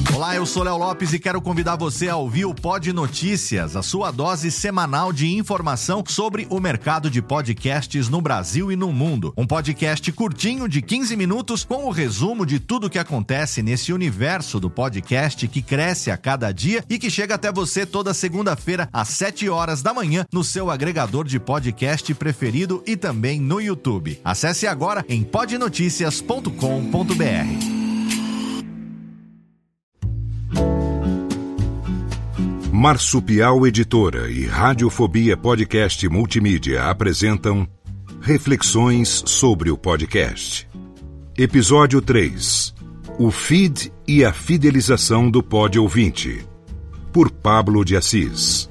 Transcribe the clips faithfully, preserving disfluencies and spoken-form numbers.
Olá, eu sou Léo Lopes e quero convidar você a ouvir o Pod Notícias, a sua dose semanal de informação sobre o mercado de podcasts no Brasil e no mundo. Um podcast curtinho de quinze minutos com o resumo de tudo o que acontece nesse universo do podcast que cresce a cada dia e que chega até você toda segunda-feira às sete horas da manhã no seu agregador de podcast preferido e também no YouTube. Acesse agora em pod noticias ponto com ponto b r. Marsupial Editora e Radiofobia Podcast Multimídia apresentam Reflexões sobre o Podcast. Episódio três. O feed e a fidelização do Pod Ouvinte. Por Pablo de Assis.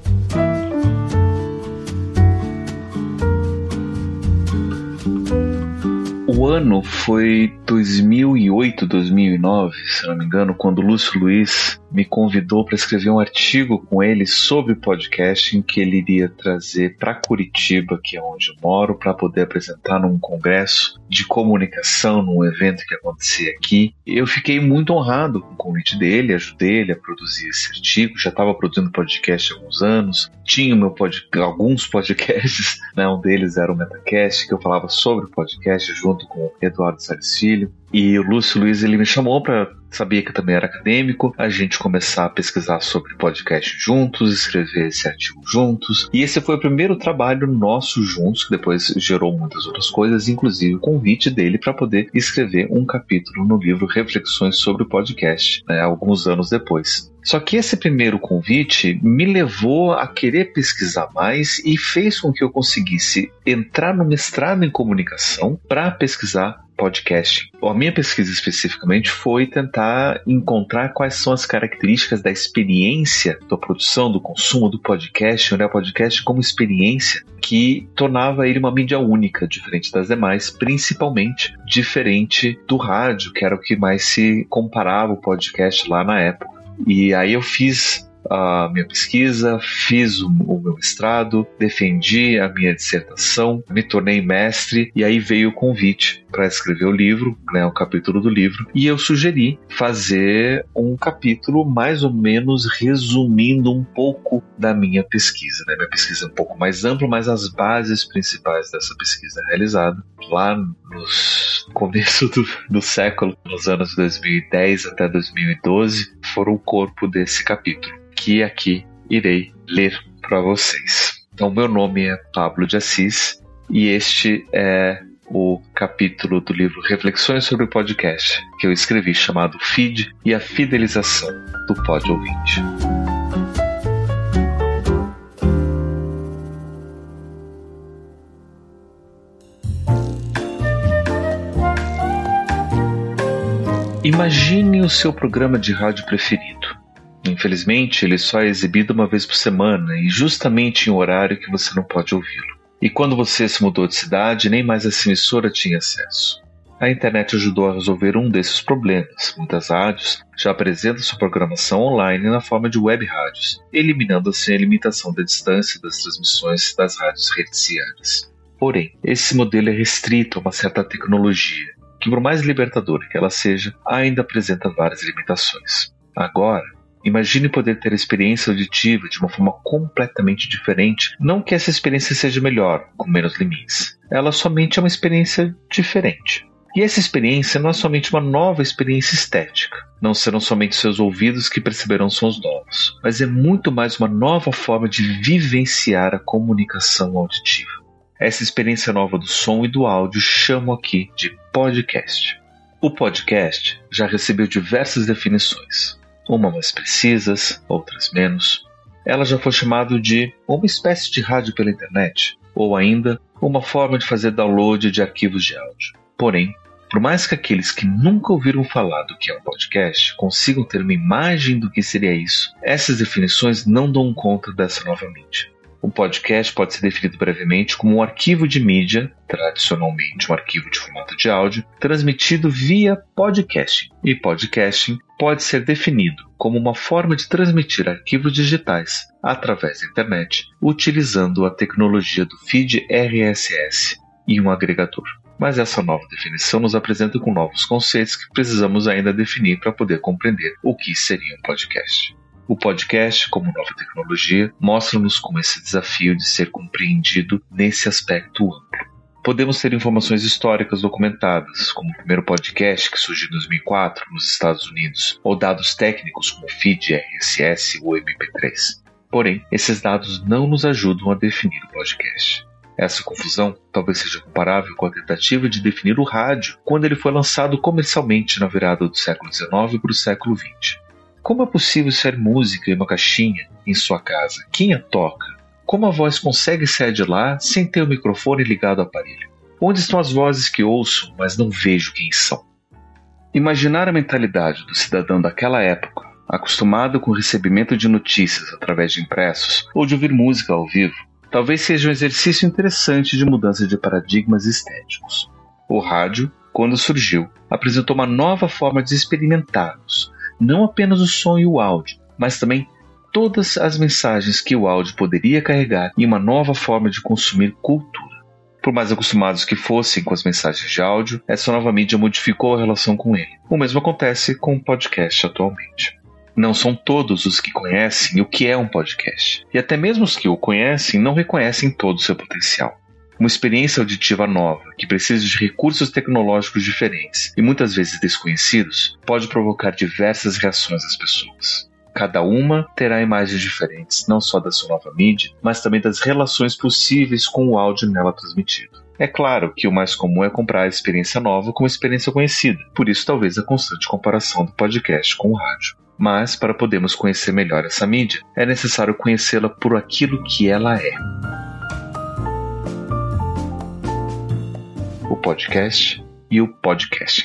O ano foi dois mil e oito, dois mil e nove, se não me engano, quando o Lúcio Luiz me convidou para escrever um artigo com ele sobre podcasting que ele iria trazer para Curitiba, que é onde eu moro, para poder apresentar num congresso de comunicação, num evento que acontecia aqui. Eu fiquei muito honrado com o convite dele, ajudei ele a produzir esse artigo, já estava produzindo podcast há alguns anos, tinha meu pod... alguns podcasts, né? Um deles era o Metacast, que eu falava sobre podcast junto com o Eduardo Salles Filho. E o Lúcio Luiz, ele me chamou para, sabia que eu também era acadêmico, a gente começar a pesquisar sobre podcast juntos, escrever esse artigo juntos. E esse foi o primeiro trabalho nosso juntos, que depois gerou muitas outras coisas, inclusive o convite dele para poder escrever um capítulo no livro Reflexões sobre o Podcast, né, alguns anos depois. Só que esse primeiro convite me levou a querer pesquisar mais e fez com que eu conseguisse entrar no mestrado em comunicação para pesquisar podcast. A minha pesquisa especificamente foi tentar encontrar quais são as características da experiência da produção, do consumo do podcast, olhar o podcast como experiência que tornava ele uma mídia única, diferente das demais, principalmente diferente do rádio, que era o que mais se comparava o podcast lá na época. E aí eu fiz a minha pesquisa, fiz o, o meu mestrado, defendi a minha dissertação, me tornei mestre e aí veio o convite para escrever o livro, né, o capítulo do livro, e eu sugeri fazer um capítulo mais ou menos resumindo um pouco da minha pesquisa, né? Minha pesquisa é um pouco mais ampla, mas as bases principais dessa pesquisa realizada lá nos começo do, do século, nos anos dois mil e dez até dois mil e doze, foram o corpo desse capítulo, que aqui irei ler para vocês. Então, meu nome é Pablo de Assis e este é o capítulo do livro Reflexões sobre o Podcast que eu escrevi, chamado Feed e a Fidelização do Pod Ouvinte. Imagine o seu programa de rádio preferido. Infelizmente, ele só é exibido uma vez por semana e justamente em um horário que você não pode ouvi-lo. E quando você se mudou de cidade, nem mais essa emissora tinha acesso. A internet ajudou a resolver um desses problemas. Muitas rádios já apresentam sua programação online na forma de web rádios, eliminando assim a limitação da distância das transmissões das rádios hertzianas. Porém, esse modelo é restrito a uma certa tecnologia, que por mais libertadora que ela seja, ainda apresenta várias limitações. Agora, imagine poder ter a experiência auditiva de uma forma completamente diferente. Não que essa experiência seja melhor, com menos limites. Ela somente é uma experiência diferente. E essa experiência não é somente uma nova experiência estética. Não serão somente seus ouvidos que perceberão sons novos, mas é muito mais uma nova forma de vivenciar a comunicação auditiva. Essa experiência nova do som e do áudio chamo aqui de podcast. O podcast já recebeu diversas definições. Umas mais precisas, outras menos. Ela já foi chamada de uma espécie de rádio pela internet, ou ainda uma forma de fazer download de arquivos de áudio. Porém, por mais que aqueles que nunca ouviram falar do que é um podcast consigam ter uma imagem do que seria isso, essas definições não dão conta dessa nova mídia. O podcast pode ser definido brevemente como um arquivo de mídia, tradicionalmente um arquivo de formato de áudio, transmitido via podcasting. E podcasting pode ser definido como uma forma de transmitir arquivos digitais através da internet, utilizando a tecnologia do feed R S S e um agregador. mas essa nova definição nos apresenta com novos conceitos que precisamos ainda definir para poder compreender o que seria um podcast. O podcast, como nova tecnologia, mostra-nos como esse desafio de ser compreendido nesse aspecto amplo. Podemos ter informações históricas documentadas, como o primeiro podcast que surgiu em dois mil e quatro nos Estados Unidos, ou dados técnicos como feed, R S S ou M P três. Porém, esses dados não nos ajudam a definir o podcast. Essa confusão talvez seja comparável com a tentativa de definir o rádio quando ele foi lançado comercialmente na virada do século dezenove para o século vinte. Como é possível ser música em uma caixinha em sua casa? Quem a toca? Como a voz consegue sair de lá sem ter o microfone ligado ao aparelho? Onde estão as vozes que ouço, mas não vejo quem são? Imaginar a mentalidade do cidadão daquela época, acostumado com o recebimento de notícias através de impressos ou de ouvir música ao vivo, talvez seja um exercício interessante de mudança de paradigmas estéticos. O rádio, quando surgiu, apresentou uma nova forma de experimentarmos, não apenas o som e o áudio, mas também todas as mensagens que o áudio poderia carregar e uma nova forma de consumir cultura. Por mais acostumados que fossem com as mensagens de áudio, essa nova mídia modificou a relação com ele. O mesmo acontece com o podcast atualmente. Não são todos os que conhecem o que é um podcast, e até mesmo os que o conhecem não reconhecem todo o seu potencial. Uma experiência auditiva nova, que precisa de recursos tecnológicos diferentes e muitas vezes desconhecidos, pode provocar diversas reações das pessoas. Cada uma terá imagens diferentes, não só da sua nova mídia, mas também das relações possíveis com o áudio nela transmitido. É claro que o mais comum é comparar a experiência nova com a experiência conhecida, por isso talvez a constante comparação do podcast com o rádio. Mas, para podermos conhecer melhor essa mídia, é necessário conhecê-la por aquilo que ela é. O podcast e o podcasting.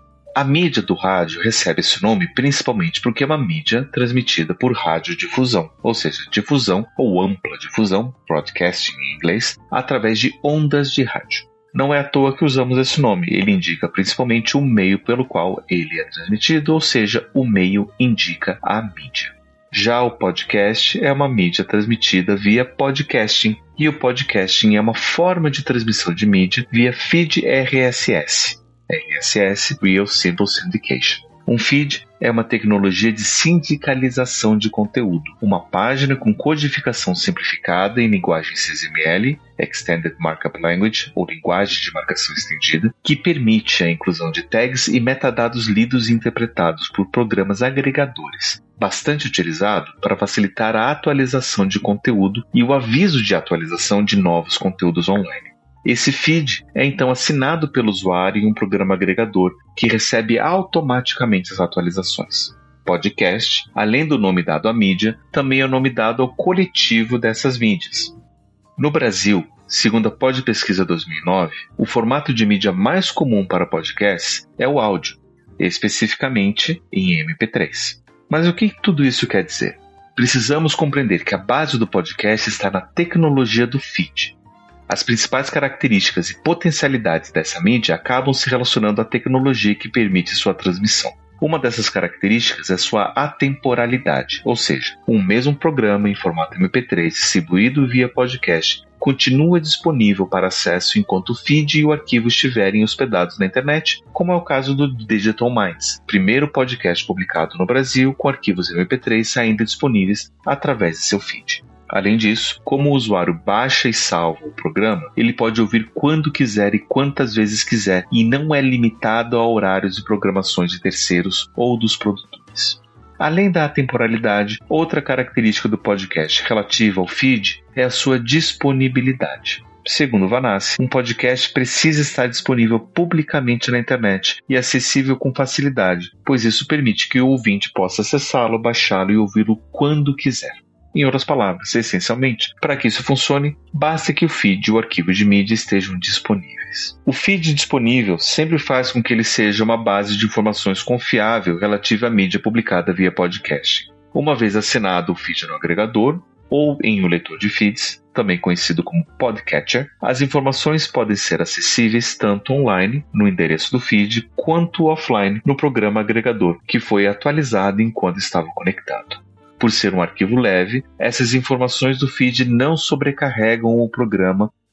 A mídia do rádio recebe esse nome principalmente porque é uma mídia transmitida por radiodifusão, ou seja, difusão ou ampla difusão, broadcasting em inglês, através de ondas de rádio. Não é à toa que usamos esse nome, ele indica principalmente o meio pelo qual ele é transmitido, ou seja, o meio indica a mídia. Já o podcast é uma mídia transmitida via podcasting, e o podcasting é uma forma de transmissão de mídia via feed R S S. R S S, Real Simple Syndication. Um feed é uma tecnologia de sindicalização de conteúdo, uma página com codificação simplificada em linguagem X M L, Extended Markup Language, ou linguagem de marcação estendida, que permite a inclusão de tags e metadados lidos e interpretados por programas agregadores, bastante utilizado para facilitar a atualização de conteúdo e o aviso de atualização de novos conteúdos online. Esse feed é então assinado pelo usuário em um programa agregador que recebe automaticamente as atualizações. Podcast, além do nome dado à mídia, também é o nome dado ao coletivo dessas mídias. No Brasil, segundo a Podpesquisa dois mil e nove, o formato de mídia mais comum para podcasts é o áudio, especificamente em M P três. Mas o que tudo isso quer dizer? Precisamos compreender que a base do podcast está na tecnologia do feed. As principais características e potencialidades dessa mídia acabam se relacionando à tecnologia que permite sua transmissão. Uma dessas características é sua atemporalidade, ou seja, um mesmo programa em formato M P três distribuído via podcast continua disponível para acesso enquanto o feed e o arquivo estiverem hospedados na internet, como é o caso do Digital Minds, primeiro podcast publicado no Brasil com arquivos M P três ainda disponíveis através de seu feed. Além disso, como o usuário baixa e salva o programa, ele pode ouvir quando quiser e quantas vezes quiser e não é limitado a horários e programações de terceiros ou dos produtores. Além da atemporalidade, outra característica do podcast relativa ao feed é a sua disponibilidade. Segundo Vanassi, um podcast precisa estar disponível publicamente na internet e acessível com facilidade, pois isso permite que o ouvinte possa acessá-lo, baixá-lo e ouvi-lo quando quiser. Em outras palavras, essencialmente, para que isso funcione, basta que o feed e o arquivo de mídia estejam disponíveis. O feed disponível sempre faz com que ele seja uma base de informações confiável relativa à mídia publicada via podcast. Uma vez assinado o feed no agregador, ou em um leitor de feeds, também conhecido como podcatcher, as informações podem ser acessíveis tanto online, no endereço do feed, quanto offline, no programa agregador, que foi atualizado enquanto estava conectado. Por ser um arquivo leve, essas informações do feed não sobrecarregam o programa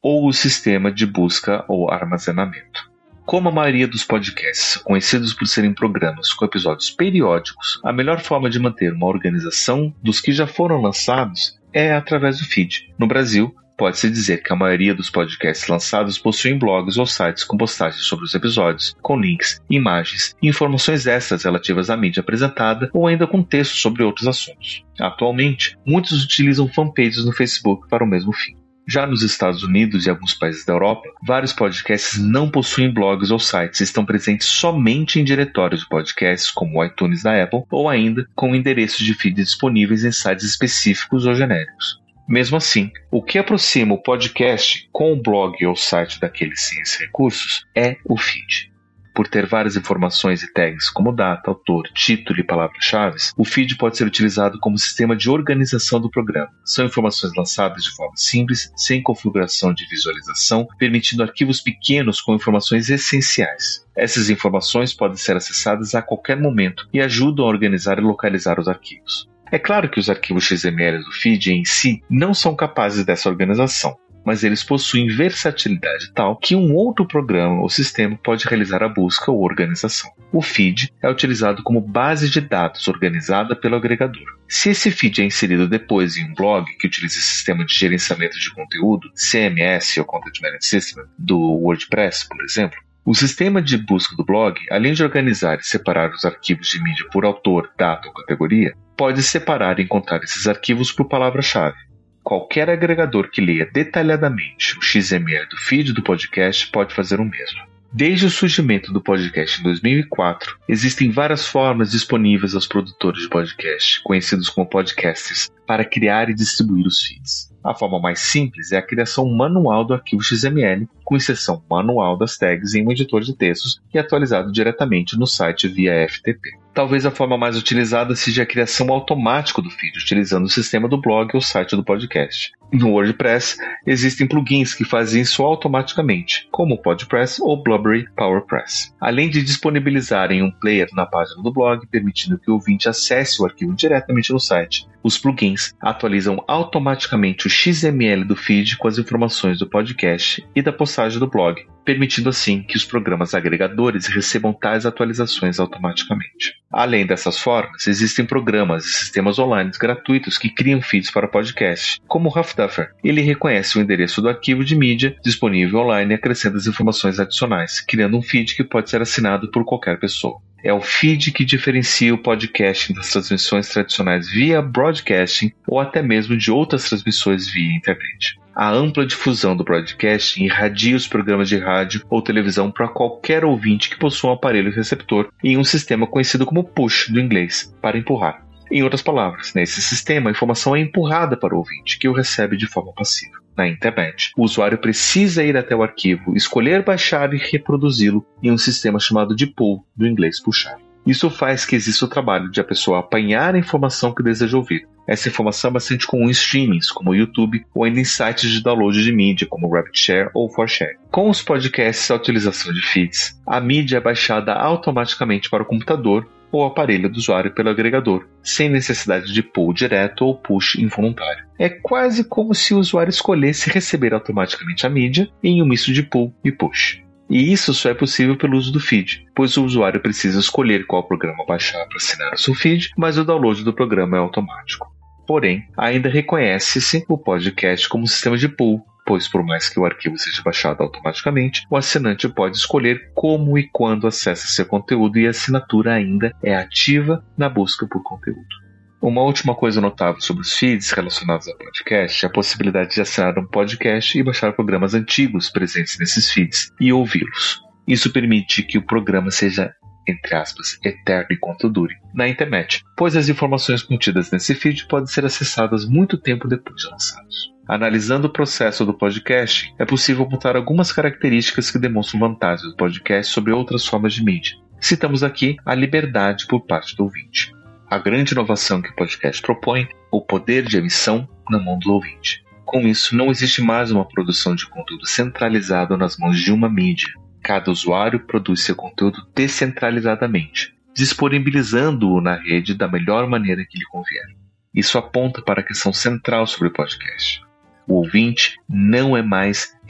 ou o sistema de busca ou armazenamento. Como a maioria dos podcasts são conhecidos por serem programas com episódios periódicos, a melhor forma de manter uma organização dos que já foram lançados é através do feed. No Brasil, pode-se dizer que a maioria dos podcasts lançados possuem blogs ou sites com postagens sobre os episódios, com links, imagens e informações extras relativas à mídia apresentada ou ainda com textos sobre outros assuntos. Atualmente, muitos utilizam fanpages no Facebook para o mesmo fim. Já nos Estados Unidos e alguns países da Europa, vários podcasts não possuem blogs ou sites e estão presentes somente em diretórios de podcasts como o iTunes da Apple ou ainda com endereços de feed disponíveis em sites específicos ou genéricos. Mesmo assim, o que aproxima o podcast com o blog ou site daqueles sem esses recursos é o feed. Por ter várias informações e tags como data, autor, título e palavras-chave, o feed pode ser utilizado como sistema de organização do programa. São informações lançadas de forma simples, sem configuração de visualização, permitindo arquivos pequenos com informações essenciais. Essas informações podem ser acessadas a qualquer momento e ajudam a organizar e localizar os arquivos. É claro que os arquivos X M L do feed em si não são capazes dessa organização, mas eles possuem versatilidade tal que um outro programa ou sistema pode realizar a busca ou organização. O feed é utilizado como base de dados organizada pelo agregador. Se esse feed é inserido depois em um blog que utiliza o sistema de gerenciamento de conteúdo, C M S ou Content Management System, do WordPress, por exemplo, o sistema de busca do blog, além de organizar e separar os arquivos de mídia por autor, data ou categoria, pode separar e encontrar esses arquivos por palavra-chave. Qualquer agregador que leia detalhadamente o X M L do feed do podcast pode fazer o mesmo. Desde o surgimento do podcast em dois mil e quatro, existem várias formas disponíveis aos produtores de podcast, conhecidos como podcasters, para criar e distribuir os feeds. A forma mais simples é a criação manual do arquivo X M L, com inserção manual das tags em um editor de textos e atualizado diretamente no site via F T P. Talvez a forma mais utilizada seja a criação automática do feed, utilizando o sistema do blog ou site do podcast. No WordPress, existem plugins que fazem isso automaticamente, como o PodPress ou Blubrry PowerPress. Além de disponibilizarem um player na página do blog, permitindo que o ouvinte acesse o arquivo diretamente no site, os plugins atualizam automaticamente o X M L do feed com as informações do podcast e da postagem do blog, permitindo assim que os programas agregadores recebam tais atualizações automaticamente. Além dessas formas, existem programas e sistemas online gratuitos que criam feeds para podcast, como o Huffduffer. Ele reconhece o endereço do arquivo de mídia disponível online e acrescenta as informações adicionais, criando um feed que pode ser assinado por qualquer pessoa. É o feed que diferencia o podcasting das transmissões tradicionais via broadcasting ou até mesmo de outras transmissões via internet. A ampla difusão do broadcasting irradia os programas de rádio ou televisão para qualquer ouvinte que possua um aparelho receptor em um sistema conhecido como push, do inglês, para empurrar. Em outras palavras, nesse sistema a informação é empurrada para o ouvinte, que o recebe de forma passiva. Na internet, o usuário precisa ir até o arquivo, escolher baixar e reproduzi-lo em um sistema chamado de pull, do inglês puxar. Isso faz que exista o trabalho de a pessoa apanhar a informação que deseja ouvir. Essa informação é bastante comum em streamings, como o YouTube, ou ainda em sites de download de mídia, como o RapidShare ou ForShare. Com os podcasts e a utilização de feeds, a mídia é baixada automaticamente para o computador ou aparelho do usuário pelo agregador, sem necessidade de pull direto ou push involuntário. É quase como se o usuário escolhesse receber automaticamente a mídia em um misto de pull e push. E isso só é possível pelo uso do feed, pois o usuário precisa escolher qual programa baixar para assinar o seu feed, mas o download do programa é automático. Porém, ainda reconhece-se o podcast como sistema de pull, pois por mais que o arquivo seja baixado automaticamente, o assinante pode escolher como e quando acessa seu conteúdo e a assinatura ainda é ativa na busca por conteúdo. Uma última coisa notável sobre os feeds relacionados ao podcast é a possibilidade de assinar um podcast e baixar programas antigos presentes nesses feeds e ouvi-los. Isso permite que o programa seja, entre aspas, eterno enquanto dure na internet, pois as informações contidas nesse feed podem ser acessadas muito tempo depois de lançados. Analisando o processo do podcast, é possível apontar algumas características que demonstram vantagens do podcast sobre outras formas de mídia. Citamos aqui a liberdade por parte do ouvinte. A grande inovação que o podcast propõe, o poder de emissão na mão do ouvinte. Com isso, não existe mais uma produção de conteúdo centralizado nas mãos de uma mídia. Cada usuário produz seu conteúdo descentralizadamente, disponibilizando-o na rede da melhor maneira que lhe convier. Isso aponta para a questão central sobre o podcast. O ouvinte não é mais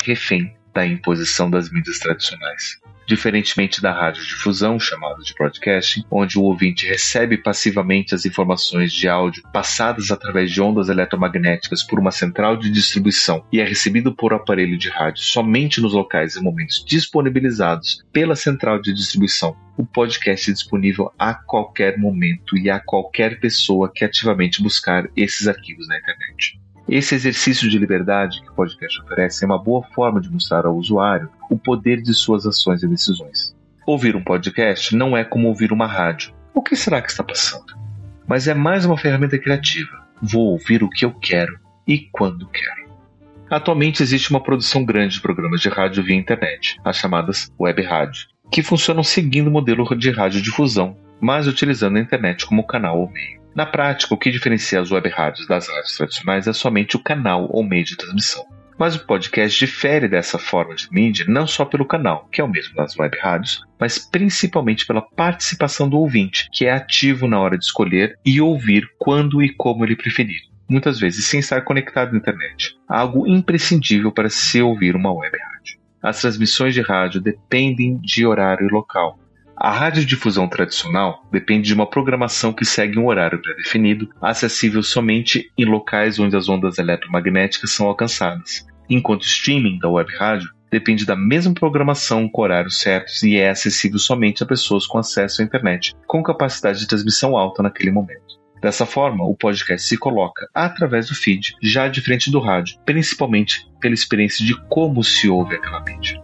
refém da imposição das mídias tradicionais. Diferentemente da radiodifusão, chamada de broadcasting, onde o ouvinte recebe passivamente as informações de áudio passadas através de ondas eletromagnéticas por uma central de distribuição e é recebido por aparelho de rádio somente nos locais e momentos disponibilizados pela central de distribuição, o podcast é disponível a qualquer momento e a qualquer pessoa que ativamente buscar esses arquivos na internet. Esse exercício de liberdade que o podcast oferece é uma boa forma de mostrar ao usuário o poder de suas ações e decisões. Ouvir um podcast não é como ouvir uma rádio. O que será que está passando? Mas é mais uma ferramenta criativa. Vou ouvir o que eu quero e quando quero. Atualmente existe uma produção grande de programas de rádio via internet, as chamadas web rádio, que funcionam seguindo o modelo de radiodifusão, mas utilizando a internet como canal ou meio. Na prática, o que diferencia as web rádios das rádios tradicionais é somente o canal ou meio de transmissão. Mas o podcast difere dessa forma de mídia não só pelo canal, que é o mesmo das web rádios, mas principalmente pela participação do ouvinte, que é ativo na hora de escolher e ouvir quando e como ele preferir, muitas vezes sem estar conectado à internet, algo imprescindível para se ouvir uma web rádio. As transmissões de rádio dependem de horário e local. A radiodifusão tradicional depende de uma programação que segue um horário pré-definido, acessível somente em locais onde as ondas eletromagnéticas são alcançadas, enquanto o streaming da web rádio depende da mesma programação com horários certos e é acessível somente a pessoas com acesso à internet, com capacidade de transmissão alta naquele momento. Dessa forma, o podcast se coloca através do feed, já de frente do rádio, principalmente pela experiência de como se ouve aquela mídia.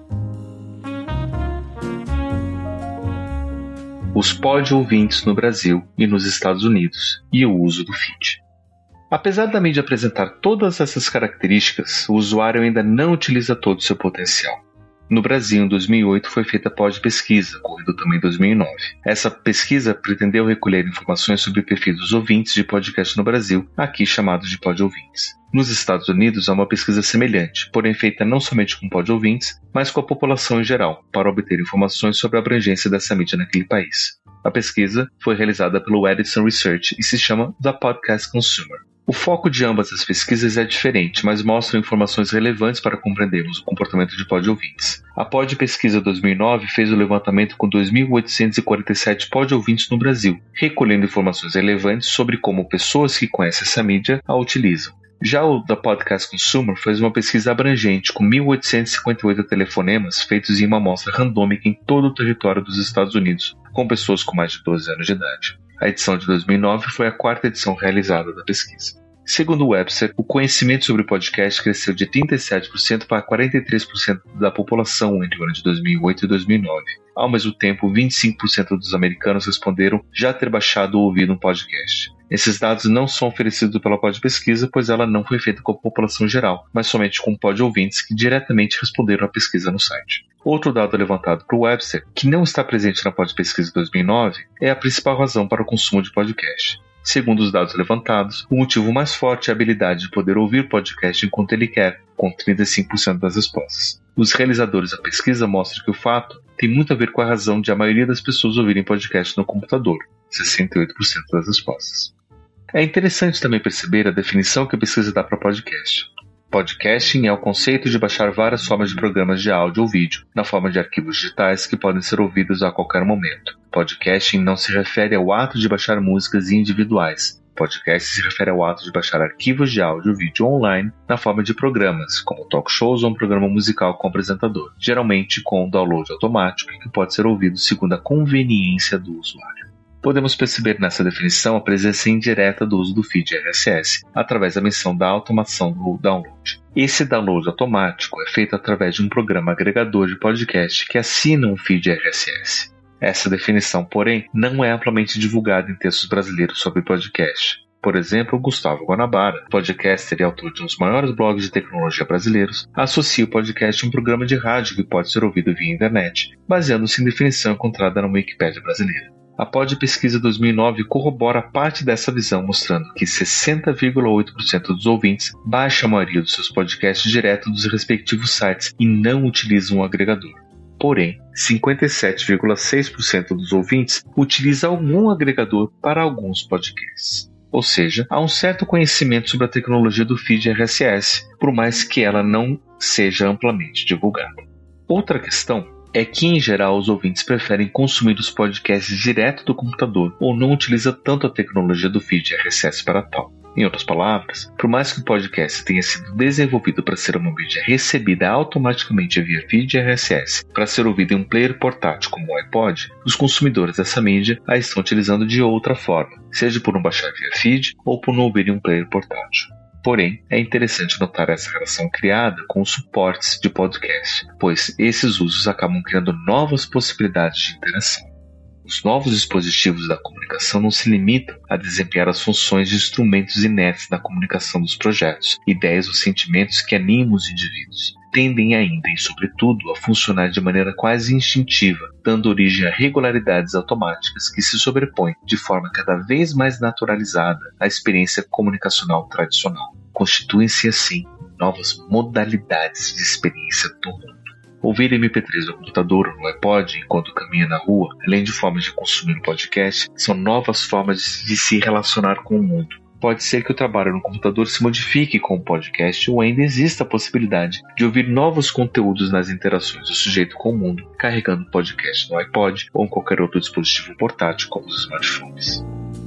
Os pod-ouvintes no Brasil e nos Estados Unidos e o uso do feed. Apesar da mídia apresentar todas essas características, o usuário ainda não utiliza todo o seu potencial. No Brasil, em dois mil e oito, foi feita a Podpesquisa, ocorrido também em dois mil e nove. Essa pesquisa pretendeu recolher informações sobre o perfil dos ouvintes de podcast no Brasil, aqui chamados de pod-ouvintes. Nos Estados Unidos, há uma pesquisa semelhante, porém feita não somente com pod-ouvintes, mas com a população em geral, para obter informações sobre a abrangência dessa mídia naquele país. A pesquisa foi realizada pelo Edison Research e se chama The Podcast Consumer. O foco de ambas as pesquisas é diferente, mas mostram informações relevantes para compreendermos o comportamento de pod-ouvintes. A Podpesquisa dois mil e nove fez o levantamento com dois mil oitocentos e quarenta e sete pod-ouvintes no Brasil, recolhendo informações relevantes sobre como pessoas que conhecem essa mídia a utilizam. Já o The Podcast Consumer fez uma pesquisa abrangente com mil oitocentos e cinquenta e oito telefonemas feitos em uma amostra randômica em todo o território dos Estados Unidos, com pessoas com mais de doze anos de idade. A edição de dois mil e nove foi a quarta edição realizada da pesquisa. Segundo o Webster, o conhecimento sobre podcast cresceu de trinta e sete por cento para quarenta e três por cento da população entre o ano de dois mil e oito e dois mil e nove. Ao mesmo tempo, vinte e cinco por cento dos americanos responderam já ter baixado ou ouvido um podcast. Esses dados não são oferecidos pela Podpesquisa, pois ela não foi feita com a população geral, mas somente com pod-ouvintes que diretamente responderam à pesquisa no site. Outro dado levantado por Webster, que não está presente na Podpesquisa dois mil e nove, é a principal razão para o consumo de podcast. Segundo os dados levantados, o motivo mais forte é a habilidade de poder ouvir podcast enquanto ele quer, com trinta e cinco por cento das respostas. Os realizadores da pesquisa mostram que o fato tem muito a ver com a razão de a maioria das pessoas ouvirem podcast no computador, sessenta e oito por cento das respostas. É interessante também perceber a definição que a pesquisa dá para podcast. Podcasting é o conceito de baixar várias formas de programas de áudio ou vídeo, na forma de arquivos digitais que podem ser ouvidos a qualquer momento. Podcasting não se refere ao ato de baixar músicas individuais. Podcast se refere ao ato de baixar arquivos de áudio ou vídeo online na forma de programas, como talk shows ou um programa musical com apresentador, geralmente com download automático que pode ser ouvido segundo a conveniência do usuário. Podemos perceber nessa definição a presença indireta do uso do feed R S S, através da menção da automação do download. Esse download automático é feito através de um programa agregador de podcast que assina um feed R S S. Essa definição, porém, não é amplamente divulgada em textos brasileiros sobre podcast. Por exemplo, Gustavo Guanabara, podcaster e autor de um dos maiores blogs de tecnologia brasileiros, associa o podcast a um programa de rádio que pode ser ouvido via internet, baseando-se em definição encontrada na Wikipédia brasileira. A Podpesquisa dois mil e nove corrobora parte dessa visão, mostrando que sessenta vírgula oito por cento dos ouvintes baixa a maioria dos seus podcasts direto dos respectivos sites e não utilizam um agregador. Porém, cinquenta e sete vírgula seis por cento dos ouvintes utiliza algum agregador para alguns podcasts. Ou seja, há um certo conhecimento sobre a tecnologia do feed R S S, por mais que ela não seja amplamente divulgada. Outra questão é que, em geral, os ouvintes preferem consumir os podcasts direto do computador ou não utilizam tanto a tecnologia do feed R S S para tal. Em outras palavras, por mais que o podcast tenha sido desenvolvido para ser uma mídia recebida automaticamente via feed R S S para ser ouvida em um player portátil como o iPod, os consumidores dessa mídia a estão utilizando de outra forma, seja por não baixar via feed ou por não ouvir em um player portátil. Porém, é interessante notar essa relação criada com os suportes de podcast, pois esses usos acabam criando novas possibilidades de interação. Os novos dispositivos da comunicação não se limitam a desempenhar as funções de instrumentos inertes na comunicação dos projetos, ideias ou sentimentos que animam os indivíduos. Tendem ainda e, sobretudo, a funcionar de maneira quase instintiva, dando origem a regularidades automáticas que se sobrepõem de forma cada vez mais naturalizada à experiência comunicacional tradicional. Constituem-se, assim, novas modalidades de experiência do mundo. Ouvir M P três no computador ou no iPod enquanto caminha na rua, além de formas de consumir um podcast, são novas formas de se relacionar com o mundo. Pode ser que o trabalho no computador se modifique com o podcast ou ainda exista a possibilidade de ouvir novos conteúdos nas interações do sujeito com o mundo, carregando o podcast no iPod ou em qualquer outro dispositivo portátil como os smartphones.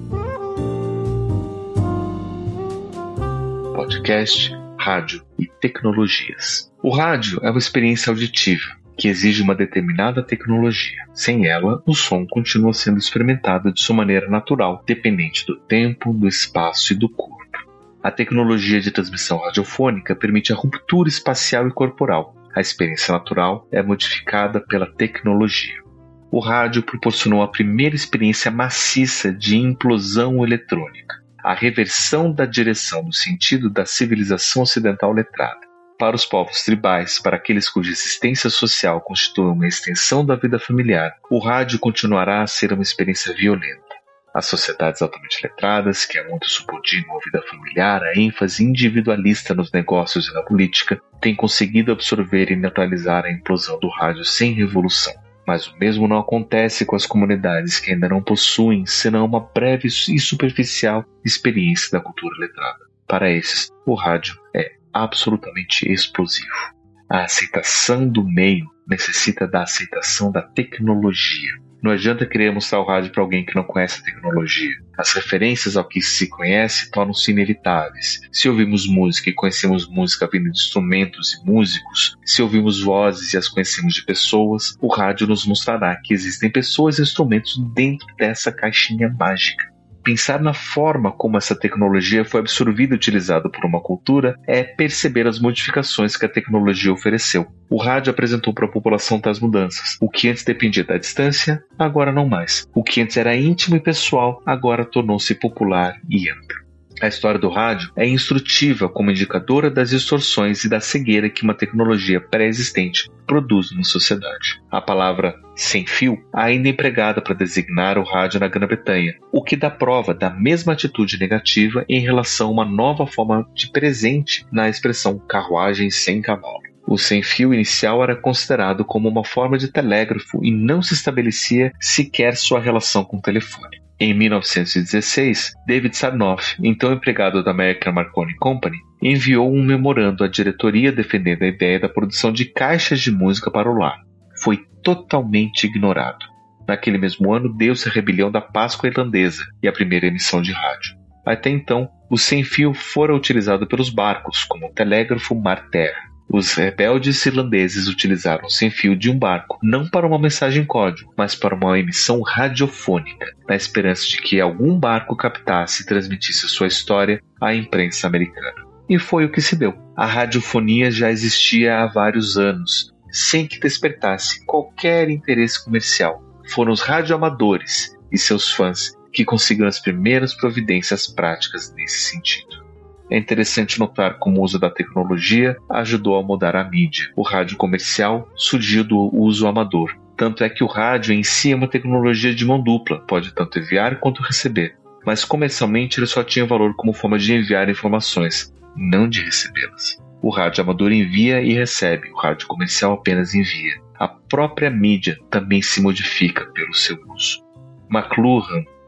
Podcast, rádio e tecnologias. O rádio é uma experiência auditiva que exige uma determinada tecnologia. Sem ela, o som continua sendo experimentado de sua maneira natural, dependente do tempo, do espaço e do corpo. A tecnologia de transmissão radiofônica permite a ruptura espacial e corporal. A experiência natural é modificada pela tecnologia. O rádio proporcionou a primeira experiência maciça de implosão eletrônica, a reversão da direção no sentido da civilização ocidental letrada. Para os povos tribais, para aqueles cuja existência social constitui uma extensão da vida familiar, o rádio continuará a ser uma experiência violenta. As sociedades altamente letradas, que há muito subordinam a vida familiar, a ênfase individualista nos negócios e na política, têm conseguido absorver e neutralizar a implosão do rádio sem revolução. Mas o mesmo não acontece com as comunidades que ainda não possuem, senão uma breve e superficial experiência da cultura letrada. Para esses, o rádio é absolutamente explosivo. A aceitação do meio necessita da aceitação da tecnologia. Não adianta querer mostrar o rádio para alguém que não conhece a tecnologia. As referências ao que se conhece tornam-se inevitáveis. Se ouvimos música e conhecemos música vindo de instrumentos e músicos, se ouvimos vozes e as conhecemos de pessoas, o rádio nos mostrará que existem pessoas e instrumentos dentro dessa caixinha mágica. Pensar na forma como essa tecnologia foi absorvida e utilizada por uma cultura é perceber as modificações que a tecnologia ofereceu. O rádio apresentou para a população tais mudanças. O que antes dependia da distância, agora não mais. O que antes era íntimo e pessoal, agora tornou-se popular e amplo. A história do rádio é instrutiva como indicadora das distorções e da cegueira que uma tecnologia pré-existente produz na sociedade. A palavra sem fio ainda é empregada para designar o rádio na Grã-Bretanha, o que dá prova da mesma atitude negativa em relação a uma nova forma de presente na expressão carruagem sem cavalo. O sem-fio inicial era considerado como uma forma de telégrafo e não se estabelecia sequer sua relação com o telefone. Em mil novecentos e dezesseis, David Sarnoff, então empregado da American Marconi Company, enviou um memorando à diretoria defendendo a ideia da produção de caixas de música para o lar. Foi totalmente ignorado. Naquele mesmo ano, deu-se a rebelião da Páscoa Irlandesa e a primeira emissão de rádio. Até então, o sem-fio fora utilizado pelos barcos, como o telégrafo mar-terra. Os rebeldes irlandeses utilizaram o sem-fio de um barco não para uma mensagem em código, mas para uma emissão radiofônica, na esperança de que algum barco captasse e transmitisse sua história à imprensa americana. E foi o que se deu. A radiofonia já existia há vários anos, sem que despertasse qualquer interesse comercial. Foram os radioamadores e seus fãs que conseguiram as primeiras providências práticas nesse sentido. É interessante notar como o uso da tecnologia ajudou a mudar a mídia. O rádio comercial surgiu do uso amador. Tanto é que o rádio em si é uma tecnologia de mão dupla, pode tanto enviar quanto receber. Mas comercialmente ele só tinha valor como forma de enviar informações, não de recebê-las. O rádio amador envia e recebe, o rádio comercial apenas envia. A própria mídia também se modifica pelo seu uso. McLuhan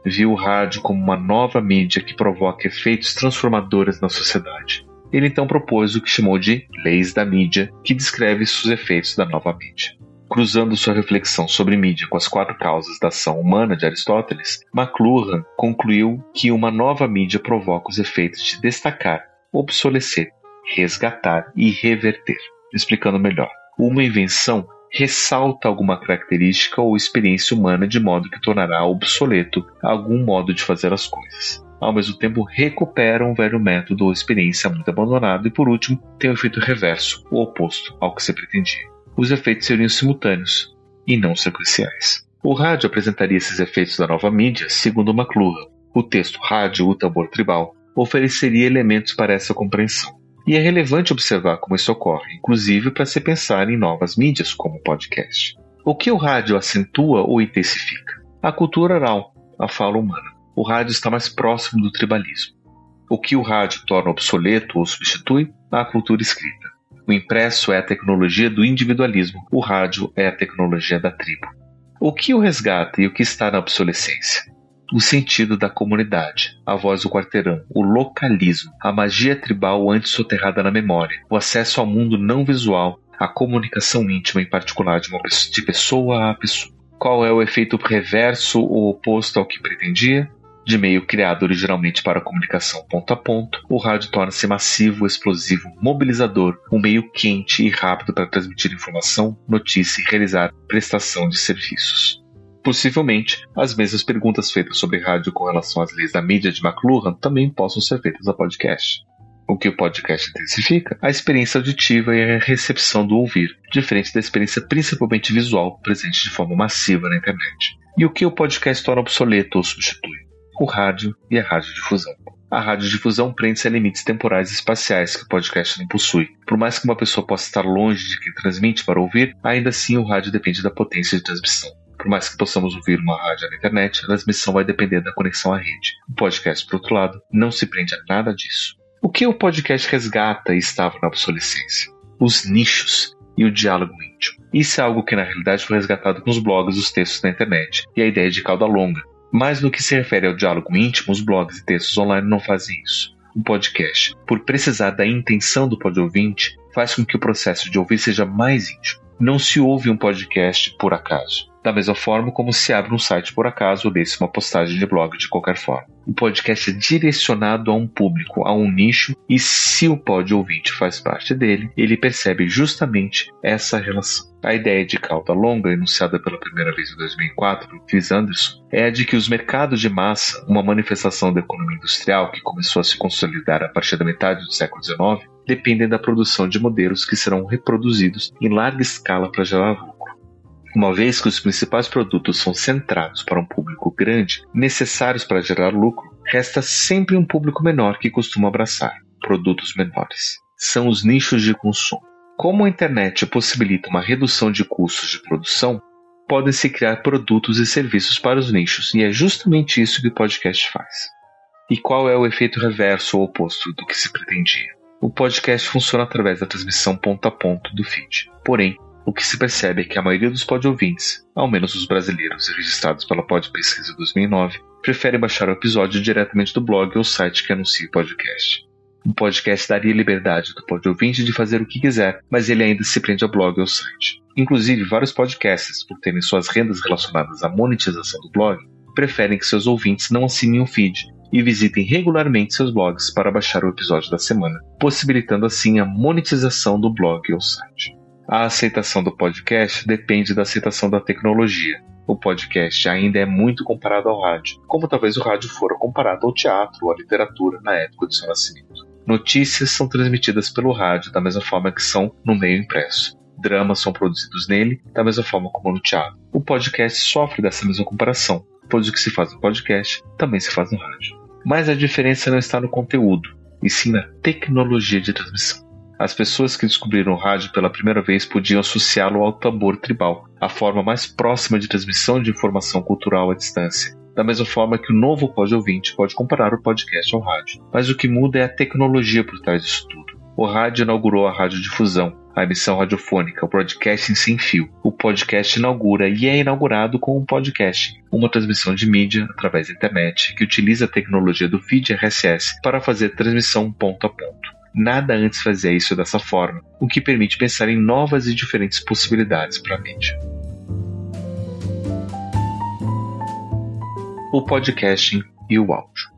viu o rádio como uma nova mídia que provoca efeitos transformadores na sociedade. Ele então propôs o que chamou de Leis da Mídia, que descreve os efeitos da nova mídia. Cruzando sua reflexão sobre mídia com as quatro causas da ação humana de Aristóteles, McLuhan concluiu que uma nova mídia provoca os efeitos de destacar, obsolescer, resgatar e reverter. Explicando melhor, uma invenção ressalta alguma característica ou experiência humana de modo que tornará obsoleto algum modo de fazer as coisas. Ao mesmo tempo, recupera um velho método ou experiência muito abandonado e, por último, tem o efeito reverso, o oposto ao que se pretendia. Os efeitos seriam simultâneos e não sequenciais. O rádio apresentaria esses efeitos da nova mídia, segundo McLuhan. O texto Rádio, o tambor tribal, ofereceria elementos para essa compreensão. E é relevante observar como isso ocorre, inclusive para se pensar em novas mídias como o podcast. O que o rádio acentua ou intensifica? A cultura oral, a fala humana. O rádio está mais próximo do tribalismo. O que o rádio torna obsoleto ou substitui? A cultura escrita. O impresso é a tecnologia do individualismo, o rádio é a tecnologia da tribo. O que o resgata e o que está na obsolescência? O sentido da comunidade, a voz do quarteirão, o localismo, a magia tribal antes soterrada na memória, o acesso ao mundo não visual, a comunicação íntima, em particular de, uma pessoa, de pessoa a pessoa. Qual é o efeito reverso ou oposto ao que pretendia? De meio criado originalmente para a comunicação ponto a ponto, o rádio torna-se massivo, explosivo, mobilizador, um meio quente e rápido para transmitir informação, notícia e realizar prestação de serviços. Possivelmente, as mesmas perguntas feitas sobre rádio com relação às leis da mídia de McLuhan também possam ser feitas a podcast. O que o podcast intensifica? A experiência auditiva e a recepção do ouvir, diferente da experiência principalmente visual presente de forma massiva na internet. E o que o podcast torna obsoleto ou substitui? O rádio e a radiodifusão. A radiodifusão prende-se a limites temporais e espaciais que o podcast não possui. Por mais que uma pessoa possa estar longe de quem transmite para ouvir, ainda assim o rádio depende da potência de transmissão. Por mais que possamos ouvir uma rádio na internet, a transmissão vai depender da conexão à rede. O podcast, por outro lado, não se prende a nada disso. O que o podcast resgata e estava na obsolescência? Os nichos e o diálogo íntimo. Isso é algo que na realidade foi resgatado com os blogs e os textos na internet, e a ideia de cauda longa. Mas no que se refere ao diálogo íntimo, os blogs e textos online não fazem isso. O podcast, por precisar da intenção do pod-ouvinte, faz com que o processo de ouvir seja mais íntimo. Não se ouve um podcast por acaso, da mesma forma como se abre um site por acaso ou lê-se uma postagem de blog de qualquer forma. O podcast é direcionado a um público, a um nicho, e se o pod-ouvinte faz parte dele, ele percebe justamente essa relação. A ideia de cauda longa, enunciada pela primeira vez em dois mil e quatro por Chris Anderson, é a de que os mercados de massa, uma manifestação da economia industrial que começou a se consolidar a partir da metade do século dezenove, dependem da produção de modelos que serão reproduzidos em larga escala para gerar lucro. Uma vez que os principais produtos são centrados para um público grande, necessários para gerar lucro, resta sempre um público menor que costuma abraçar produtos menores. São os nichos de consumo. Como a internet possibilita uma redução de custos de produção, podem-se criar produtos e serviços para os nichos, e é justamente isso que o podcast faz. E qual é o efeito reverso ou oposto do que se pretendia? O podcast funciona através da transmissão ponto a ponto do feed. Porém, o que se percebe é que a maioria dos pod-ouvintes, ao menos os brasileiros registrados pela Pod Pesquisa dois mil e nove, prefere baixar o episódio diretamente do blog ou site que anuncia o podcast. O podcast daria liberdade do pod-ouvinte de fazer o que quiser, mas ele ainda se prende ao blog ou site. Inclusive, vários podcasts, por terem suas rendas relacionadas à monetização do blog, preferem que seus ouvintes não assinem o feed e visitem regularmente seus blogs para baixar o episódio da semana, possibilitando assim a monetização do blog ou site. A aceitação do podcast depende da aceitação da tecnologia. O podcast ainda é muito comparado ao rádio, como talvez o rádio fora comparado ao teatro ou à literatura na época de seu nascimento. Notícias são transmitidas pelo rádio da mesma forma que são no meio impresso. Dramas são produzidos nele da mesma forma como no teatro. O podcast sofre dessa mesma comparação, pois o que se faz no podcast também se faz no rádio. Mas a diferença não está no conteúdo, e sim na tecnologia de transmissão. As pessoas que descobriram o rádio pela primeira vez podiam associá-lo ao tambor tribal, a forma mais próxima de transmissão de informação cultural à distância. Da mesma forma que o novo pod-ouvinte pode comparar o podcast ao rádio. Mas o que muda é a tecnologia por trás disso tudo. O rádio inaugurou a radiodifusão, a emissão radiofônica, o broadcasting sem fio. O podcast inaugura e é inaugurado com um podcast, uma transmissão de mídia através da internet que utiliza a tecnologia do feed R S S para fazer transmissão ponto a ponto. Nada antes fazia isso dessa forma, o que permite pensar em novas e diferentes possibilidades para a mídia. O podcasting e o áudio.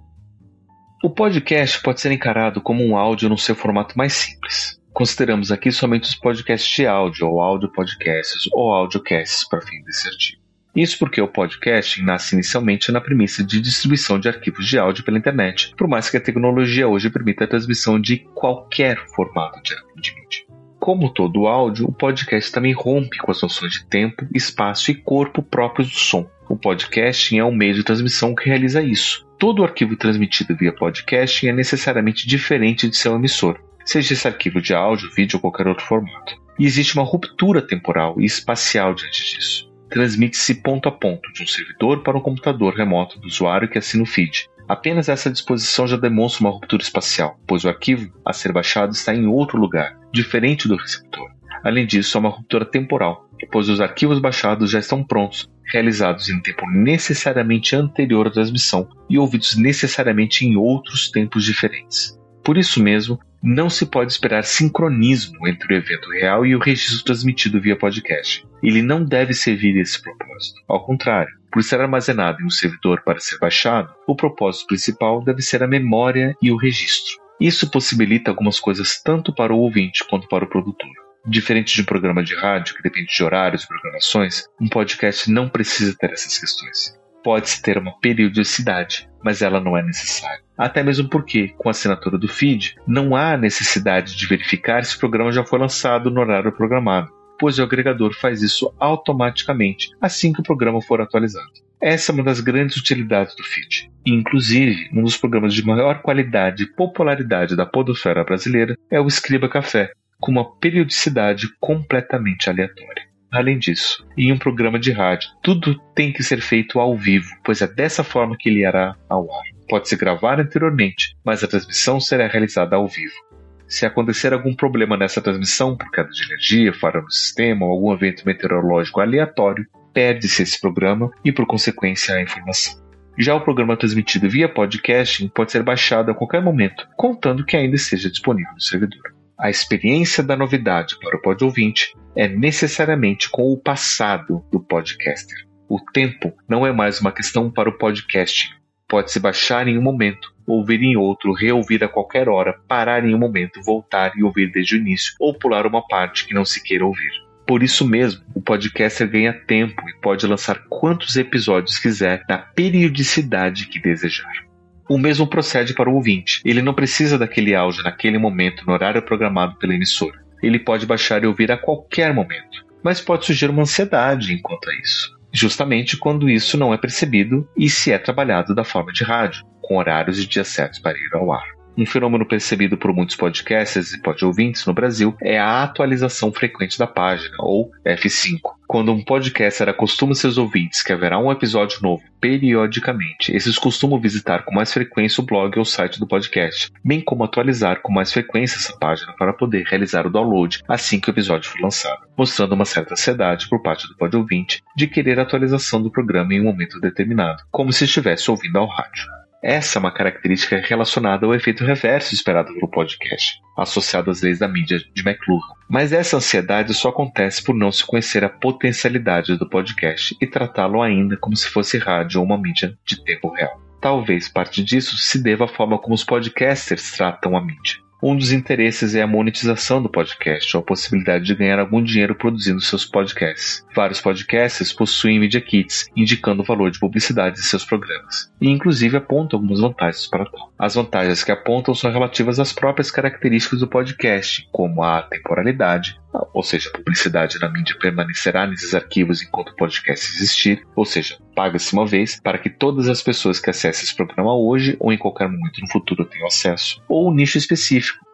O podcast pode ser encarado como um áudio no seu formato mais simples. Consideramos aqui somente os podcasts de áudio, ou áudio podcasts, ou audiocasts para fim desse artigo. Isso porque o podcasting nasce inicialmente na premissa de distribuição de arquivos de áudio pela internet, por mais que a tecnologia hoje permita a transmissão de qualquer formato de, de mídia. Como todo áudio, o podcast também rompe com as noções de tempo, espaço e corpo próprios do som. O podcasting é um meio de transmissão que realiza isso. Todo arquivo transmitido via podcasting é necessariamente diferente de seu emissor, seja esse arquivo de áudio, vídeo ou qualquer outro formato. E existe uma ruptura temporal e espacial diante disso. Transmite-se ponto a ponto, de um servidor para um computador remoto do usuário que assina o feed. Apenas essa disposição já demonstra uma ruptura espacial, pois o arquivo a ser baixado está em outro lugar, diferente do receptor. Além disso, há uma ruptura temporal, pois os arquivos baixados já estão prontos, realizados em um tempo necessariamente anterior à transmissão e ouvidos necessariamente em outros tempos diferentes. Por isso mesmo, não se pode esperar sincronismo entre o evento real e o registro transmitido via podcast. Ele não deve servir a esse propósito. Ao contrário, por ser armazenado em um servidor para ser baixado, o propósito principal deve ser a memória e o registro. Isso possibilita algumas coisas tanto para o ouvinte quanto para o produtor. Diferente de um programa de rádio, que depende de horários e programações, um podcast não precisa ter essas questões. Pode-se ter uma periodicidade, mas ela não é necessária. Até mesmo porque, com a assinatura do feed, não há necessidade de verificar se o programa já foi lançado no horário programado, pois o agregador faz isso automaticamente assim que o programa for atualizado. Essa é uma das grandes utilidades do feed. Inclusive, um dos programas de maior qualidade e popularidade da podosfera brasileira é o Escriba Café, com uma periodicidade completamente aleatória. Além disso, em um programa de rádio, tudo tem que ser feito ao vivo, pois é dessa forma que ele irá ao ar. Pode-se gravar anteriormente, mas a transmissão será realizada ao vivo. Se acontecer algum problema nessa transmissão, por queda de energia, falha no sistema ou algum evento meteorológico aleatório, perde-se esse programa e, por consequência, a informação. Já o programa transmitido via podcasting pode ser baixado a qualquer momento, contando que ainda esteja disponível no servidor. A experiência da novidade para o pod-ouvinte é necessariamente com o passado do podcaster. O tempo não é mais uma questão para o podcasting. Pode-se baixar em um momento, ouvir em outro, reouvir a qualquer hora, parar em um momento, voltar e ouvir desde o início, ou pular uma parte que não se queira ouvir. Por isso mesmo, o podcaster ganha tempo e pode lançar quantos episódios quiser na periodicidade que desejar. O mesmo procede para o ouvinte. Ele não precisa daquele áudio naquele momento, no horário programado pela emissora. Ele pode baixar e ouvir a qualquer momento. Mas pode surgir uma ansiedade enquanto a isso. Justamente quando isso não é percebido e se é trabalhado da forma de rádio, com horários e dias certos para ir ao ar. Um fenômeno percebido por muitos podcasters e pod-ouvintes no Brasil é a atualização frequente da página, ou F cinco. Quando um podcaster acostuma seus ouvintes que haverá um episódio novo periodicamente, esses costumam visitar com mais frequência o blog ou site do podcast, bem como atualizar com mais frequência essa página para poder realizar o download assim que o episódio for lançado, mostrando uma certa ansiedade por parte do pod-ouvinte de querer a atualização do programa em um momento determinado, como se estivesse ouvindo ao rádio. Essa é uma característica relacionada ao efeito reverso esperado pelo podcast, associado às leis da mídia de McLuhan. Mas essa ansiedade só acontece por não se conhecer a potencialidade do podcast e tratá-lo ainda como se fosse rádio ou uma mídia de tempo real. Talvez parte disso se deva à forma como os podcasters tratam a mídia. Um dos interesses é a monetização do podcast, ou a possibilidade de ganhar algum dinheiro produzindo seus podcasts. Vários podcasters possuem Media Kits, indicando o valor de publicidade de seus programas, e inclusive apontam algumas vantagens para tal. As vantagens que apontam são relativas às próprias características do podcast, como a temporalidade, ou seja, a publicidade na mídia permanecerá nesses arquivos enquanto o podcast existir, ou seja, paga-se uma vez para que todas as pessoas que acessem esse programa hoje ou em qualquer momento no futuro tenham acesso, ou um nicho específico,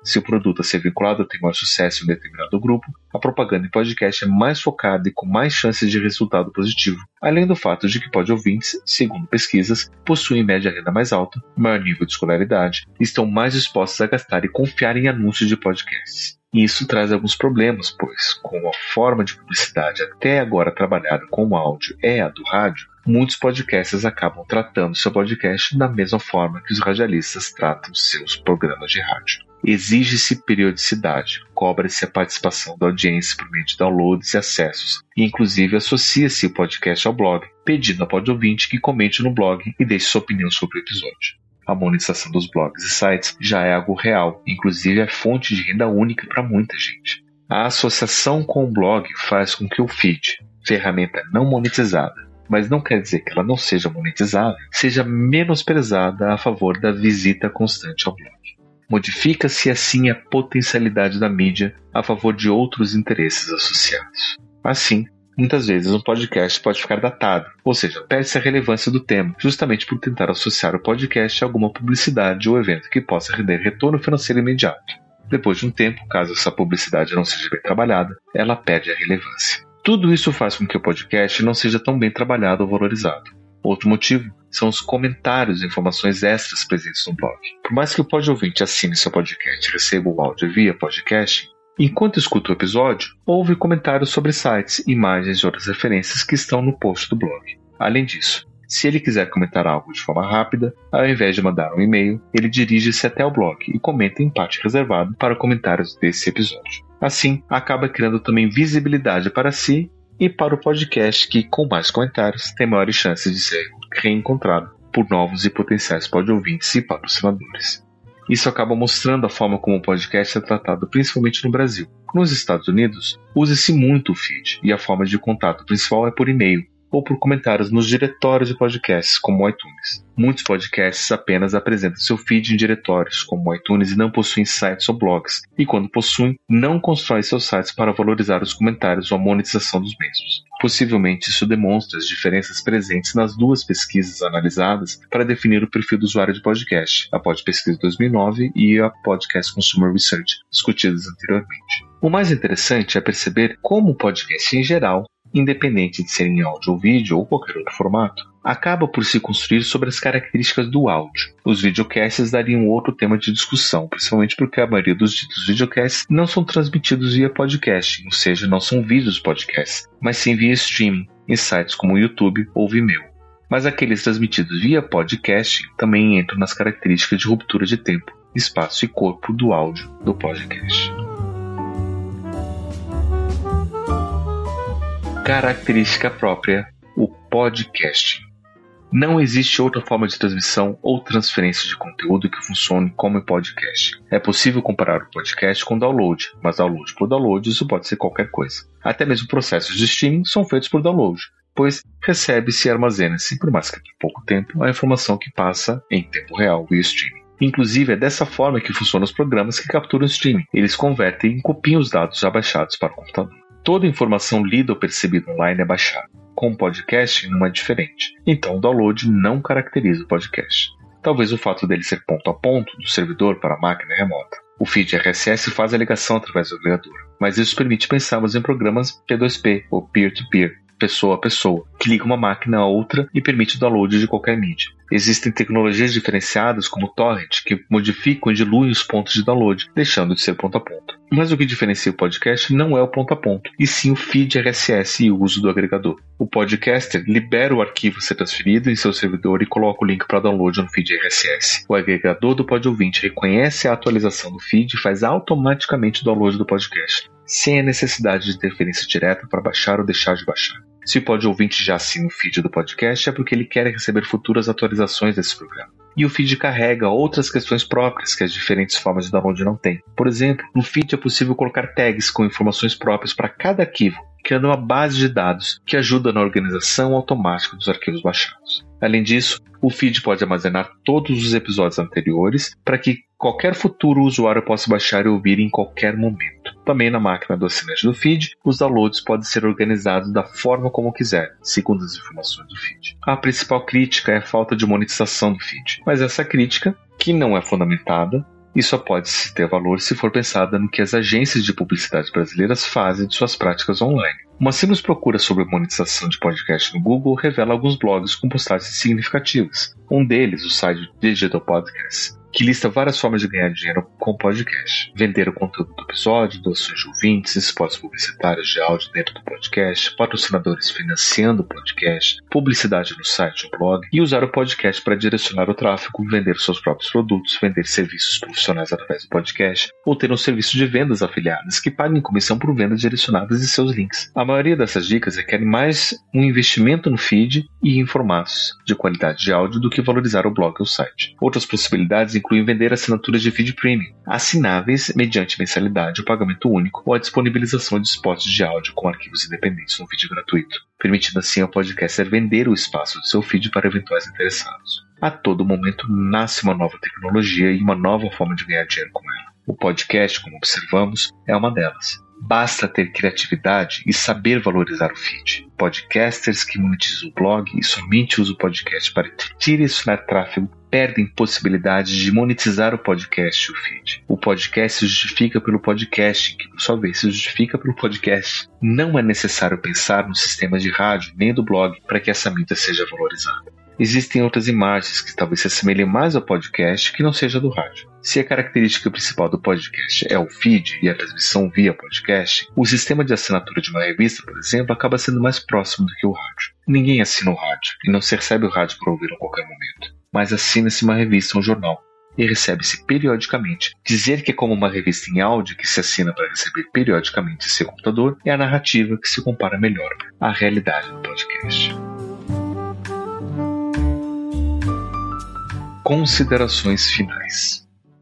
Se o produto a ser vinculado tem maior sucesso em um determinado grupo, a propaganda em podcast é mais focada e com mais chances de resultado positivo, além do fato de que pod-ouvintes, segundo pesquisas, possuem em média renda mais alta, maior nível de escolaridade e estão mais dispostos a gastar e confiar em anúncios de podcasts. E isso traz alguns problemas, pois, como a forma de publicidade até agora trabalhada com o áudio é a do rádio, muitos podcasters acabam tratando seu podcast da mesma forma que os radialistas tratam seus programas de rádio. Exige-se periodicidade, cobra-se a participação da audiência por meio de downloads e acessos, e inclusive associa-se o podcast ao blog, pedindo ao pod-ouvinte que comente no blog e deixe sua opinião sobre o episódio. A monetização dos blogs e sites já é algo real, inclusive é fonte de renda única para muita gente. A associação com o blog faz com que o feed, ferramenta não monetizada, mas não quer dizer que ela não seja monetizada, seja menosprezada a favor da visita constante ao blog. Modifica-se assim a potencialidade da mídia a favor de outros interesses associados. Assim, muitas vezes um podcast pode ficar datado, ou seja, perde-se a relevância do tema, justamente por tentar associar o podcast a alguma publicidade ou evento que possa render retorno financeiro imediato. Depois de um tempo, caso essa publicidade não seja bem trabalhada, ela perde a relevância. Tudo isso faz com que o podcast não seja tão bem trabalhado ou valorizado. Outro motivo são os comentários e informações extras presentes no blog. Por mais que o pod-ouvinte assine seu podcast e receba o áudio via podcast, enquanto escuta o episódio, ouve comentários sobre sites, imagens e outras referências que estão no post do blog. Além disso, se ele quiser comentar algo de forma rápida, ao invés de mandar um e-mail, ele dirige-se até o blog e comenta em parte reservado para comentários desse episódio. Assim, acaba criando também visibilidade para si e para o podcast que, com mais comentários, tem maiores chances de ser reencontrado por novos e potenciais pod-ouvintes e patrocinadores. Isso acaba mostrando a forma como o podcast é tratado principalmente no Brasil. Nos Estados Unidos, usa-se muito o feed e a forma de contato principal é por e-mail ou por comentários nos diretórios de podcasts, como o iTunes. Muitos podcasts apenas apresentam seu feed em diretórios, como o iTunes, e não possuem sites ou blogs, e quando possuem, não constroem seus sites para valorizar os comentários ou a monetização dos mesmos. Possivelmente isso demonstra as diferenças presentes nas duas pesquisas analisadas para definir o perfil do usuário de podcast, a PodPesquisa dois mil e nove e a Podcast Consumer Research, discutidas anteriormente. O mais interessante é perceber como o podcast em geral, independente de ser em áudio ou vídeo ou qualquer outro formato, acaba por se construir sobre as características do áudio. Os videocasts dariam outro tema de discussão, principalmente porque a maioria dos ditos videocasts não são transmitidos via podcast, ou seja, não são vídeos podcasts, mas sim via streaming, em sites como o YouTube ou Vimeo. Mas aqueles transmitidos via podcast também entram nas características de ruptura de tempo, espaço e corpo do áudio do podcast. Característica própria, o podcasting. Não existe outra forma de transmissão ou transferência de conteúdo que funcione como o podcast. É possível comparar o podcast com download, mas download por download isso pode ser qualquer coisa. Até mesmo processos de streaming são feitos por download, pois recebe-se e armazena-se, por mais que por pouco tempo, a informação que passa em tempo real via streaming. Inclusive, é dessa forma que funcionam os programas que capturam o streaming. Eles convertem e copiam os dados já baixados para o computador. Toda informação lida ou percebida online é baixada. Com o podcast não é diferente. Então o download não caracteriza o podcast. Talvez o fato dele ser ponto a ponto do servidor para a máquina remota. O feed R S S faz a ligação através do agregador, mas isso permite pensarmos em programas P dois P ou peer-to-peer, pessoa a pessoa, que liga uma máquina a outra e permite o download de qualquer mídia. Existem tecnologias diferenciadas como o torrent que modificam e diluem os pontos de download, deixando de ser ponto a ponto. Mas o que diferencia o podcast não é o ponto a ponto, e sim o feed R S S e o uso do agregador. O podcaster libera o arquivo a ser transferido em seu servidor e coloca o link para download no feed R S S. O agregador do pod-ouvinte reconhece a atualização do feed e faz automaticamente o download do podcast, sem a necessidade de interferência direta para baixar ou deixar de baixar. Se o pod-ouvinte já assina o feed do podcast é porque ele quer receber futuras atualizações desse programa. E o feed carrega outras questões próprias que as diferentes formas de download não têm. Por exemplo, no feed é possível colocar tags com informações próprias para cada arquivo, criando uma base de dados que ajuda na organização automática dos arquivos baixados. Além disso, o feed pode armazenar todos os episódios anteriores para que qualquer futuro usuário possa baixar e ouvir em qualquer momento. Também na máquina do assinante do feed, os downloads podem ser organizados da forma como quiser, segundo as informações do feed. A principal crítica é a falta de monetização do feed, mas essa crítica, que não é fundamentada, e só pode ter valor se for pensada no que as agências de publicidade brasileiras fazem de suas práticas online. Uma simples procura sobre monetização de podcast no Google revela alguns blogs com postagens significativas. Um deles, o site Digital Podcast, que lista várias formas de ganhar dinheiro com podcast. Vender o conteúdo do episódio, doações de ouvintes, spots publicitários de áudio dentro do podcast, patrocinadores financiando o podcast, publicidade no site ou blog, e usar o podcast para direcionar o tráfego, vender seus próprios produtos, vender serviços profissionais através do podcast, ou ter um serviço de vendas afiliadas que paguem comissão por vendas direcionadas em seus links. A maioria dessas dicas requerem mais um investimento no feed e em formatos de qualidade de áudio do que valorizar o blog ou site. Outras possibilidades incluem vender assinaturas de feed premium, assináveis mediante mensalidade ou pagamento único, ou a disponibilização de spots de áudio com arquivos independentes no feed gratuito, permitindo assim ao podcaster vender o espaço do seu feed para eventuais interessados. A todo momento nasce uma nova tecnologia e uma nova forma de ganhar dinheiro com ela. O podcast, como observamos, é uma delas. Basta ter criatividade e saber valorizar o feed. Podcasters que monetizam o blog e somente usam o podcast para direcionar tráfego perdem possibilidade de monetizar o podcast e o feed. O podcast se justifica pelo podcast, que por sua vez se justifica pelo podcast. Não é necessário pensar nos sistemas de rádio nem do blog para que essa mídia seja valorizada. Existem outras imagens que talvez se assemelhem mais ao podcast que não seja do rádio. Se a característica principal do podcast é o feed e a transmissão via podcast, o sistema de assinatura de uma revista, por exemplo, acaba sendo mais próximo do que o rádio. Ninguém assina o rádio e não se recebe o rádio para ouvir a qualquer momento, mas assina-se uma revista ou um jornal e recebe-se periodicamente. Dizer que é como uma revista em áudio que se assina para receber periodicamente em seu computador é a narrativa que se compara melhor à realidade do podcast. Considerações finais.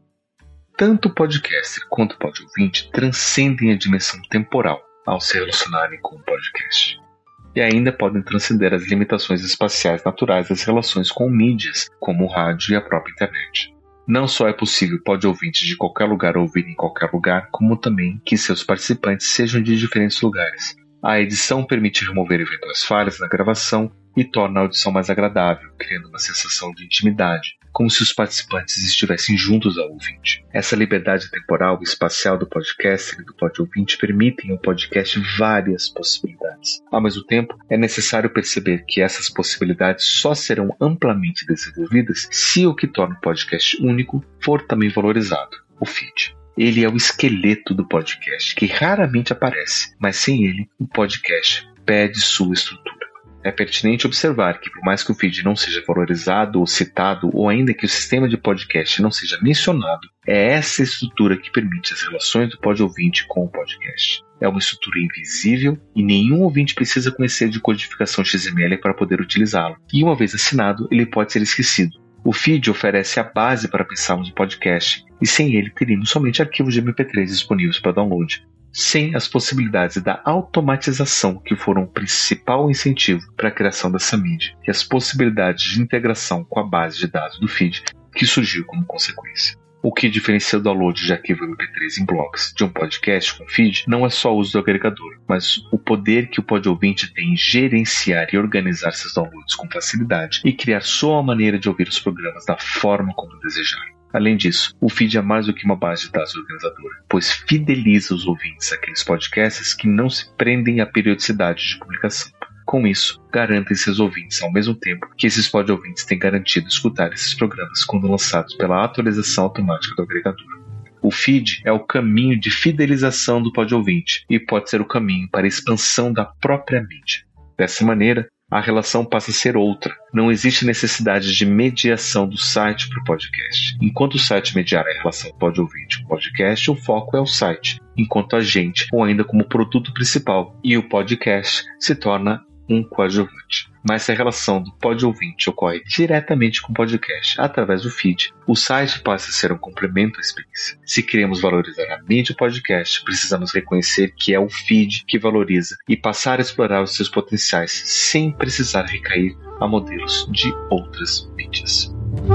Tanto o podcaster quanto o pod-ouvinte transcendem a dimensão temporal ao se relacionarem com o podcast. E ainda podem transcender as limitações espaciais naturais das relações com mídias, como o rádio e a própria internet. Não só é possível pod-ouvintes de qualquer lugar ouvir em qualquer lugar, como também que seus participantes sejam de diferentes lugares. A edição permite remover eventuais falhas na gravação e torna a audição mais agradável, criando uma sensação de intimidade, como se os participantes estivessem juntos ao ouvinte. Essa liberdade temporal e espacial do podcast e do pod-ouvinte permitem ao podcast várias possibilidades. Ao mesmo tempo, é necessário perceber que essas possibilidades só serão amplamente desenvolvidas se o que torna o podcast único for também valorizado, o feed. Ele é o esqueleto do podcast, que raramente aparece, mas sem ele, o podcast perde sua estrutura. É pertinente observar que, por mais que o feed não seja valorizado ou citado, ou ainda que o sistema de podcast não seja mencionado, é essa estrutura que permite as relações do pod-ouvinte com o podcast. É uma estrutura invisível e nenhum ouvinte precisa conhecer de codificação X M L para poder utilizá-lo, e uma vez assinado, ele pode ser esquecido. O feed oferece a base para pensarmos no podcast, e sem ele teríamos somente arquivos de M P três disponíveis para download, sem as possibilidades da automatização que foram o principal incentivo para a criação dessa mídia, e as possibilidades de integração com a base de dados do feed que surgiu como consequência. O que diferencia o download de arquivo M P três em blogs de um podcast com feed não é só o uso do agregador, mas o poder que o pod-ouvinte tem em gerenciar e organizar seus downloads com facilidade e criar sua maneira de ouvir os programas da forma como desejar. Além disso, o feed é mais do que uma base de dados organizadora, pois fideliza os ouvintes àqueles podcasts que não se prendem à periodicidade de publicação. Com isso, garantem seus ouvintes ao mesmo tempo que esses pod-ouvintes têm garantido escutar esses programas quando lançados pela atualização automática do agregador. O feed é o caminho de fidelização do pod-ouvinte e pode ser o caminho para a expansão da própria mídia. Dessa maneira, a relação passa a ser outra. Não existe necessidade de mediação do site para o podcast. Enquanto o site mediar a relação pod-ouvinte com o podcast, o foco é o site, enquanto agente ou ainda como produto principal, e o podcast se torna um coadjuvante. Mas se a relação do pod-ouvinte ocorre diretamente com o podcast através do feed, o site passa a ser um complemento à experiência. Se queremos valorizar a mídia podcast, precisamos reconhecer que é o feed que valoriza e passar a explorar os seus potenciais sem precisar recair a modelos de outras mídias.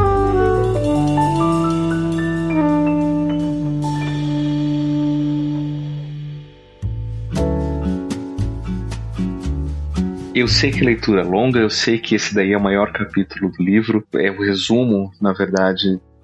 Eu sei que a leitura é longa, eu sei que esse daí é o maior capítulo do livro, é o resumo, na verdade,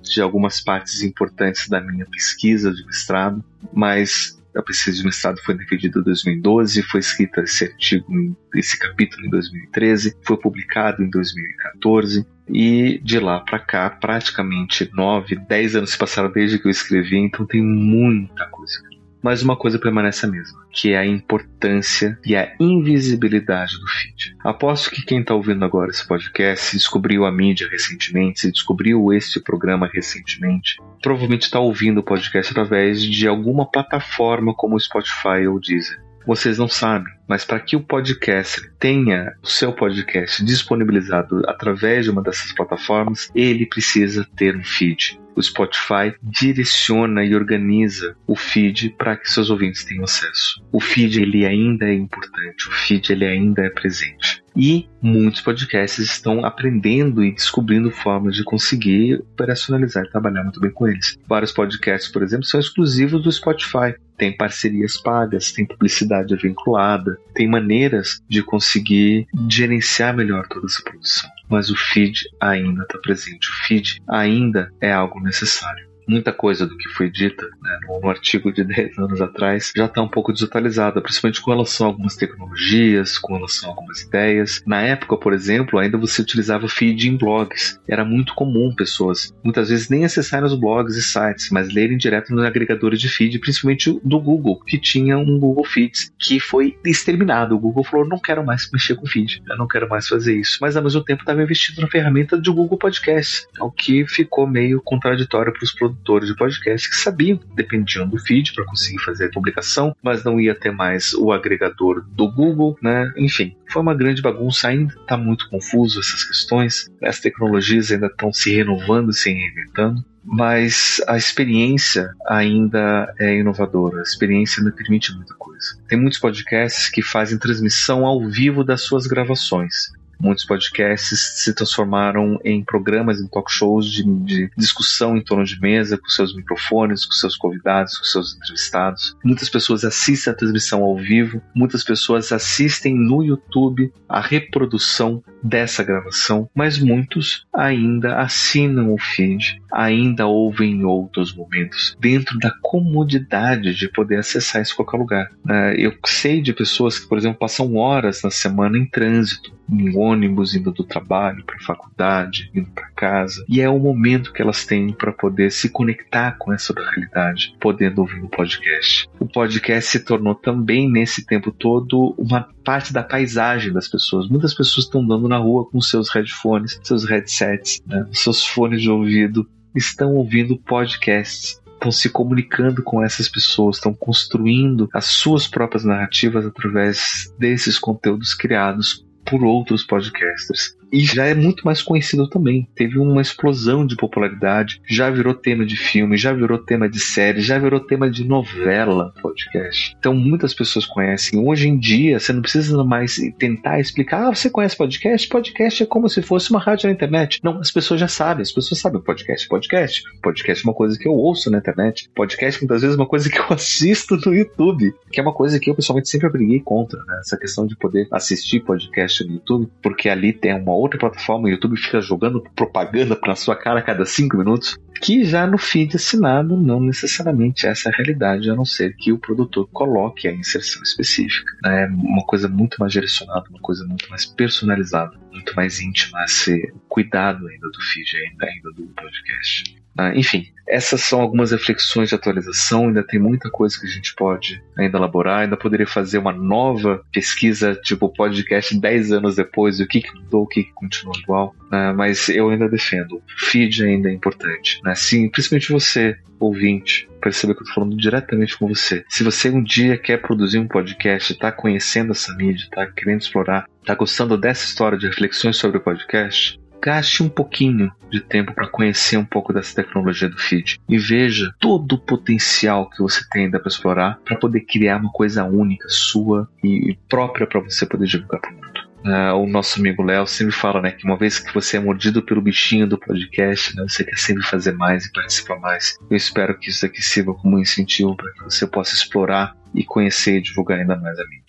de algumas partes importantes da minha pesquisa de mestrado, mas a pesquisa de mestrado foi defendida em dois mil e doze, foi escrito esse artigo, esse capítulo em dois mil e treze, foi publicado em dois mil e quatorze, e de lá para cá, praticamente nove, dez anos se passaram desde que eu escrevi, então tem muita coisa. Mas uma coisa permanece a mesma, que é a importância e a invisibilidade do feed. Aposto que quem está ouvindo agora esse podcast descobriu a mídia recentemente, se descobriu este programa recentemente, provavelmente está ouvindo o podcast através de alguma plataforma como o Spotify ou o Deezer. Vocês não sabem, mas para que o podcast tenha o seu podcast disponibilizado através de uma dessas plataformas, ele precisa ter um feed. O Spotify direciona e organiza o feed para que seus ouvintes tenham acesso. O feed ele ainda é importante, o feed ele ainda é presente. E muitos podcasts estão aprendendo e descobrindo formas de conseguir operacionalizar e trabalhar muito bem com eles. Vários podcasts, por exemplo, são exclusivos do Spotify. Tem parcerias pagas, tem publicidade vinculada, tem maneiras de conseguir gerenciar melhor toda essa produção. Mas o feed ainda está presente, o feed ainda é algo necessário. Muita coisa do que foi dita, né, no, no artigo de dez anos atrás já está um pouco desatualizada, principalmente com relação a algumas tecnologias, com relação a algumas ideias. Na época, por exemplo, ainda você utilizava feed em blogs. Era muito comum pessoas, muitas vezes nem acessarem os blogs e sites, mas lerem direto nos agregadores de feed, principalmente do Google, que tinha um Google Feeds, que foi exterminado. O Google falou, não quero mais mexer com feed, eu não quero mais fazer isso. Mas ao mesmo tempo estava investido na ferramenta do Google Podcast, o que ficou meio contraditório para os produtores de podcast que sabiam que dependiam do feed para conseguir fazer a publicação, mas não ia ter mais o agregador do Google, né? Enfim, foi uma grande bagunça, ainda está muito confuso essas questões, as tecnologias ainda estão se renovando, se reinventando, mas a experiência ainda é inovadora, a experiência ainda permite muita coisa. Tem muitos podcasts que fazem transmissão ao vivo das suas gravações. Muitos podcasts se transformaram em programas, em talk shows de, de discussão em torno de mesa, com seus microfones, com seus convidados, com seus entrevistados. Muitas pessoas assistem a transmissão ao vivo, muitas pessoas assistem no YouTube a reprodução dessa gravação, mas muitos ainda assinam o feed, ainda ouvem em outros momentos, dentro da comodidade de poder acessar isso em qualquer lugar. Eu sei de pessoas que, por exemplo, passam horas na semana em trânsito, em ônibus, indo do trabalho para a faculdade, indo para casa, e é o momento que elas têm para poder se conectar com essa realidade, podendo ouvir um podcast. O podcast se tornou também, nesse tempo todo, uma parte da paisagem das pessoas. Muitas pessoas estão andando na rua com seus headphones, seus headsets, né, seus fones de ouvido, estão ouvindo podcasts, estão se comunicando com essas pessoas, estão construindo as suas próprias narrativas através desses conteúdos criados por outros podcasters. E já é muito mais conhecido também. Teve uma explosão de popularidade, já virou tema de filme, já virou tema de série, já virou tema de novela podcast. Então muitas pessoas conhecem. Hoje em dia, você não precisa mais tentar explicar, ah, você conhece podcast? Podcast é como se fosse uma rádio na internet. Não, as pessoas já sabem, as pessoas sabem podcast, podcast. Podcast é uma coisa que eu ouço na internet. Podcast muitas vezes é uma coisa que eu assisto no YouTube, que é uma coisa que eu pessoalmente sempre briguei contra, né? Essa questão de poder assistir podcast no YouTube, porque ali tem uma outra plataforma, o YouTube fica jogando propaganda na sua cara a cada cinco minutos, que já no feed assinado não necessariamente essa é a realidade, a não ser que o produtor coloque a inserção específica. É uma coisa muito mais direcionada, uma coisa muito mais personalizada, muito mais íntima a ser cuidado ainda do feed, ainda, ainda do podcast. Ah, enfim, essas são algumas reflexões de atualização, ainda tem muita coisa que a gente pode ainda elaborar, ainda poderia fazer uma nova pesquisa, tipo podcast dez anos depois, o que, que mudou, o que, que continua igual, né? Mas eu ainda defendo, o feed ainda é importante, né? Sim, principalmente você, ouvinte, perceba que eu estou falando diretamente com você. Se você um dia quer produzir um podcast, está conhecendo essa mídia, está querendo explorar, está gostando dessa história de reflexões sobre o podcast, gaste um pouquinho de tempo para conhecer um pouco dessa tecnologia do feed e veja todo o potencial que você tem ainda para explorar para poder criar uma coisa única, sua e própria para você poder divulgar para o mundo. Uh, o nosso amigo Léo sempre fala, né, que uma vez que você é mordido pelo bichinho do podcast, né, você quer sempre fazer mais e participar mais. Eu espero que isso aqui sirva como um incentivo para que você possa explorar e conhecer e divulgar ainda mais a mídia.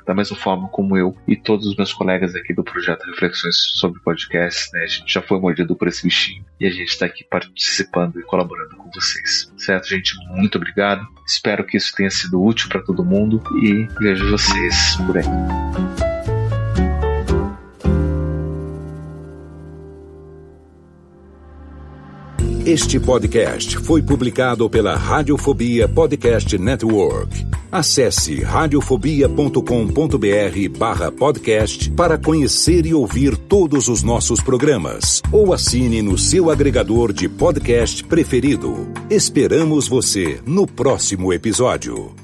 da mesma forma como eu e todos os meus colegas aqui do projeto Reflexões sobre Podcast, né? A gente já foi mordido por esse bichinho e a gente está aqui participando e colaborando com vocês. Certo, gente? Muito obrigado. Espero que isso tenha sido útil para todo mundo e vejo vocês por aí. Este podcast foi publicado pela Radiofobia Podcast Network. Acesse radiofobia ponto com ponto b r barra podcast para conhecer e ouvir todos os nossos programas. Ou assine no seu agregador de podcast preferido. Esperamos você no próximo episódio.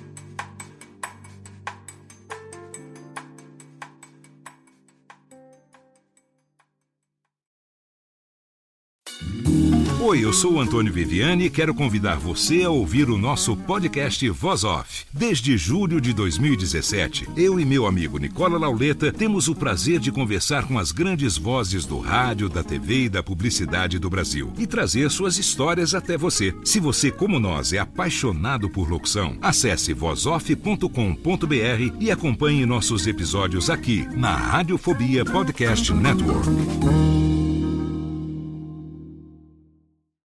Oi, eu sou o Antônio Viviani e quero convidar você a ouvir o nosso podcast Voz Off. Desde julho de dois mil e dezessete, eu e meu amigo Nicola Lauleta temos o prazer de conversar com as grandes vozes do rádio, da T V e da publicidade do Brasil e trazer suas histórias até você. Se você, como nós, é apaixonado por locução, acesse voz off ponto com ponto b r e acompanhe nossos episódios aqui na Radiofobia Podcast Network.